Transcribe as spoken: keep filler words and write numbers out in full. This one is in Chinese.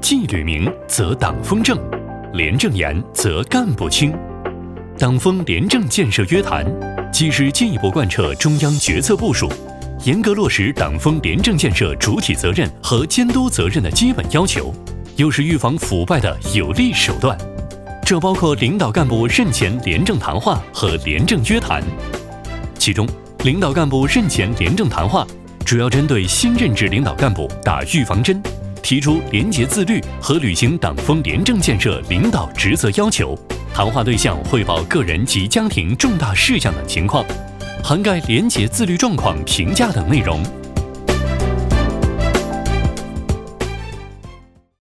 纪律明，则党风正；廉政严，则干部清。党风廉政建设约谈，既是进一步贯彻中央决策部署，严格落实党风廉政建设主体责任和监督责任的基本要求，又是预防腐败的有力手段。这包括领导干部任前廉政谈话和廉政约谈。其中，领导干部任前廉政谈话主要针对新任职领导干部打预防针，提出廉洁自律和履行党风廉政建设领导职责要求。谈话对象汇报个人及家庭重大事项等情况，涵盖廉洁自律状况评价等内容。